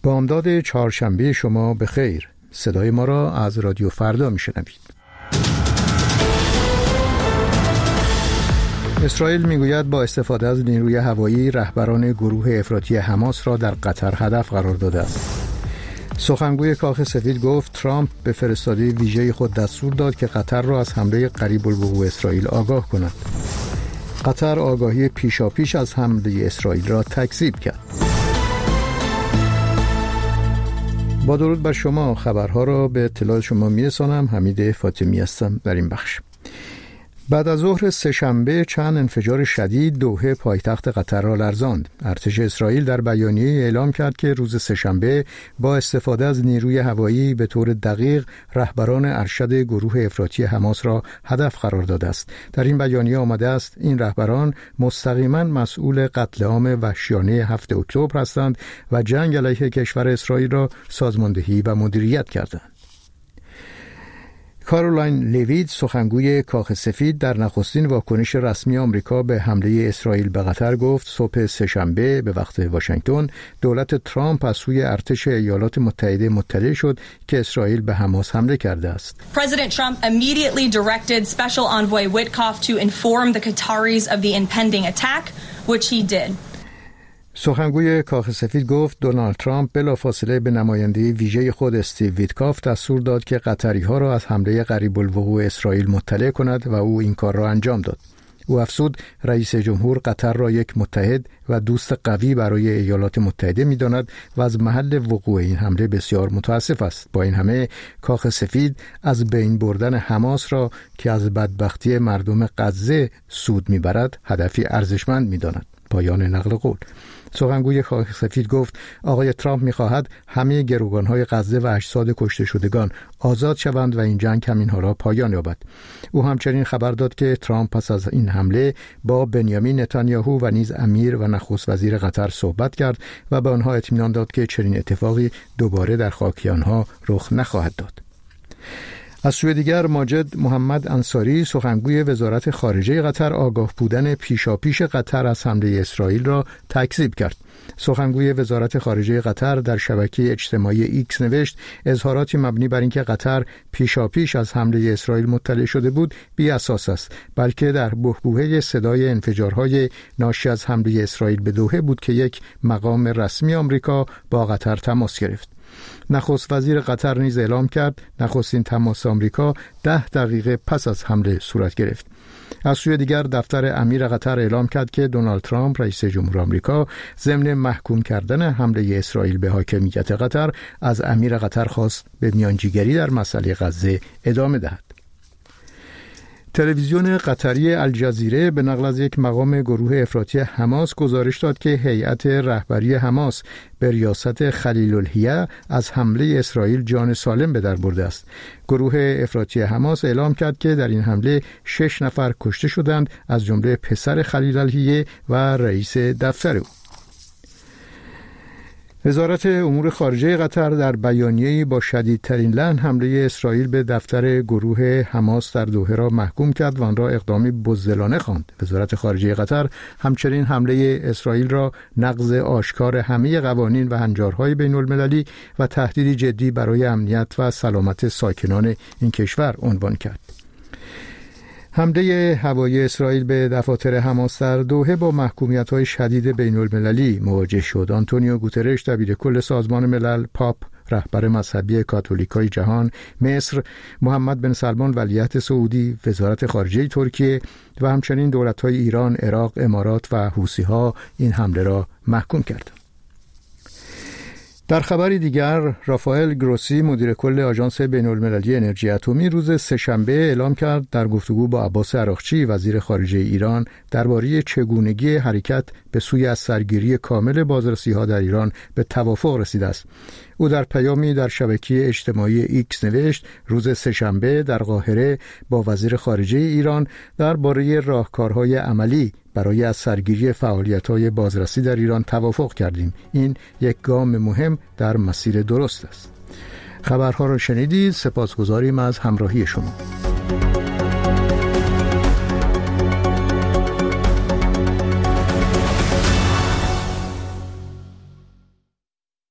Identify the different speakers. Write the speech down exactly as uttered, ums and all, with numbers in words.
Speaker 1: بامداد چهارشنبه شما به خیر. صدای ما را از رادیو فردا میشنوید. اسرائیل میگوید با استفاده از نیروی هوایی رهبران گروه افراطی حماس را در قطر هدف قرار داده است. سخنگوی کاخ سفید گفت ترامپ به فرستاده ویژه خود دستور داد که قطر را از حمله قریب الوقوع اسرائیل آگاه کند. قطر آگاهی پیشاپیش از حمله اسرائیل را تکذیب کرد. با درود بر شما، خبرها را به اطلاع شما میرسانم. حمید فاطمی هستم در این بخش. بعد از ظهر سه‌شنبه چند انفجار شدید دوحه پایتخت قطر را لرزاند. ارتش اسرائیل در بیانیه اعلام کرد که روز سه‌شنبه با استفاده از نیروی هوایی به طور دقیق رهبران ارشد گروه افراطی حماس را هدف قرار داده است. در این بیانیه آمده است این رهبران مستقیما مسئول قتل عام وحشیانه هفتم اکتبر هستند و جنگ علیه کشور اسرائیل را سازماندهی و مدیریت کردند. کارولین لیوید، سخنگوی کاخ سفید، در نخستین واکنش رسمی آمریکا به حمله اسرائیل به قطر گفت صبح سه‌شنبه به وقت واشنگتن دولت ترامپ از سوی ارتش ایالات متحده مطلع شد که اسرائیل به حماس حمله کرده است.
Speaker 2: President Trump immediately directed Special Envoy Witkoff to inform the Qataris of the impending attack, which he did.
Speaker 1: سخنگوی کاخ سفید گفت دونالد ترامپ بلافاصله به نماینده ویژه خود استیو ویتکاف دستور داد که قطری‌ها را از حمله قریب الوقوع اسرائیل مطلع کند و او این کار را انجام داد. او افزود رئیس جمهور قطر را یک متحد و دوست قوی برای ایالات متحده می‌داند و از محل وقوع این حمله بسیار متاسف است. با این همه کاخ سفید از بین بردن حماس را که از بدبختی مردم غزه سود می‌برد هدفی ارزشمند می‌داند. پایان نقل قول. سخنگوی کاخ سفید گفت آقای ترامپ می‌خواهد همه گروگان‌های غزه و اجساد کشته شدگان آزاد شوند و این جنگ همین‌ها را پایان یابد. او همچنین خبر داد که ترامپ پس از این حمله با بنیامین نتانیاهو و نیز امیر و نخست وزیر قطر صحبت کرد و به آنها اطمینان داد که چنین اتفاقی دوباره در خاک آنها رخ نخواهد داد. از سوی دیگر ماجد محمد انصاری، سخنگوی وزارت خارجه قطر، آگاه بودن پیشاپیش قطر از حمله اسرائیل را تکذیب کرد. سخنگوی وزارت خارجه قطر در شبکه اجتماعی ایکس نوشت اظهاراتی مبنی بر اینکه قطر پیشاپیش از حمله اسرائیل مطلع شده بود بی اساس است، بلکه در بحبوحه صدای انفجارهای ناشی از حمله اسرائیل به دوحه بود که یک مقام رسمی آمریکا با قطر تماس گرفت. نخست وزیر قطر نیز اعلام کرد نخستین تماس آمریکا ده دقیقه پس از حمله صورت گرفت. از سوی دیگر دفتر امیر قطر اعلام کرد که دونالد ترامپ رئیس جمهور آمریکا ضمن محکوم کردن حمله اسرائیل به حاکمیت قطر از امیر قطر خواست به میانجیگری در مسئله غزه ادامه دهد. تلویزیون قطری الجزیره به نقل از یک مقام گروه افراطی حماس گزارش داد که هیئت رهبری حماس به ریاست خلیل الحیه از حمله اسرائیل جان سالم به در برده است. گروه افراطی حماس اعلام کرد که در این حمله شش نفر کشته شدند، از جمله پسر خلیل الحیه و رئیس دفتر او. وزارت امور خارجه قطر در بیانیه‌ای با شدیدترین لحن حمله اسرائیل به دفتر گروه حماس در دوحه را محکوم کرد و آن را اقدامی بزدلانه خواند. وزارت خارجه قطر همچنین حمله اسرائیل را نقض آشکار همه قوانین و هنجارهای بین المللی و تهدیدی جدی برای امنیت و سلامت ساکنان این کشور عنوان کرد. حمله هوایی اسرائیل به دفاتر حماس در دوحه با محکومیت‌های شدید بین المللی مواجه شد. آنتونیو گوترش، دبیر کل سازمان ملل، پاپ، رهبر مذهبی کاتولیکای جهان، مصر، محمد بن سلمان ولیعهد سعودی، وزارت خارجه ترکیه و همچنین دولت‌های ایران، عراق، امارات و حوثی‌ها این حمله را محکوم کردند. در خبری دیگر، رافائل گروسی، مدیر کل آژانس بین‌المللی انرژی اتمی، روز سه‌شنبه اعلام کرد در گفتگو با عباس عراقچی، وزیر خارجه ایران، درباره چگونگی حرکت به سوی از سرگیری کامل بازرسی‌ها در ایران به توافق رسیده است. او در پیامی در شبکه اجتماعی ایکس نوشت روز سه‌شنبه در قاهره با وزیر خارجه ایران درباره راهکارهای عملی برای از سرگیری فعالیت‌های بازرسی در ایران توافق کردیم. این یک گام مهم در مسیر درست است. خبرها را شنیدید. سپاسگزاریم از همراهی شما.